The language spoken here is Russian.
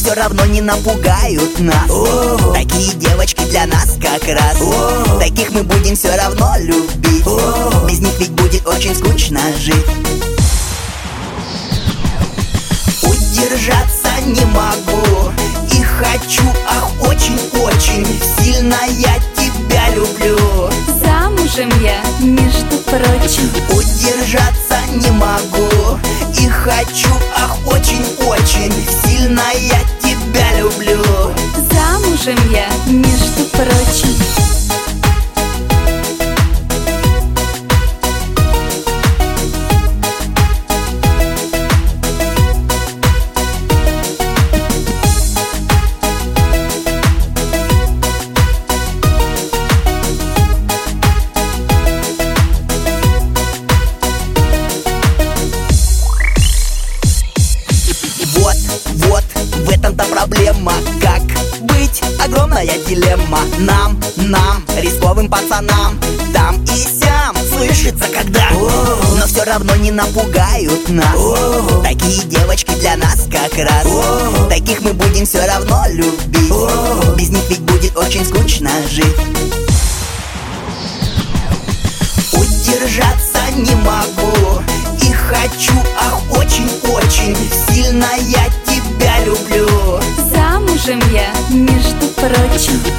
все равно не напугают нас. Такие девочки для нас как раз. Таких мы будем все равно любить. Без них ведь будет очень скучно жить. Удержаться не могу и хочу, ах, очень-очень сильно я тебя люблю. Замужем я, между прочим. Удержаться не могу и хочу, ах, очень-очень сильно я тебя люблю. Замужем я, между прочим. Вот, в этом-то проблема. Как быть? Огромная дилемма. Нам, рисковым пацанам, там и сям слышится когда. Но все равно не напугают нас. Такие девочки для нас как раз. Таких мы будем все равно любить. Без них ведь будет очень скучно жить. Удержаться не могу и хочу, ах, очень-очень сильно я тебя люблю. Замужем я, между прочим.